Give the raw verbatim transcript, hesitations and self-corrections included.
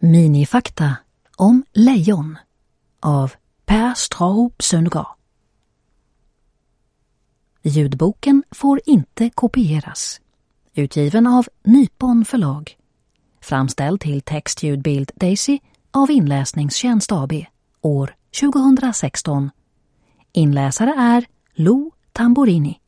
Minifakta om lejon av Per Straub Søndergaard. Ljudboken får inte kopieras. Utgiven av Nypon förlag. Framställd till textljudbild Daisy av Inläsningstjänst A B år tjugohundrasexton. Inläsare är Lou Tamburini.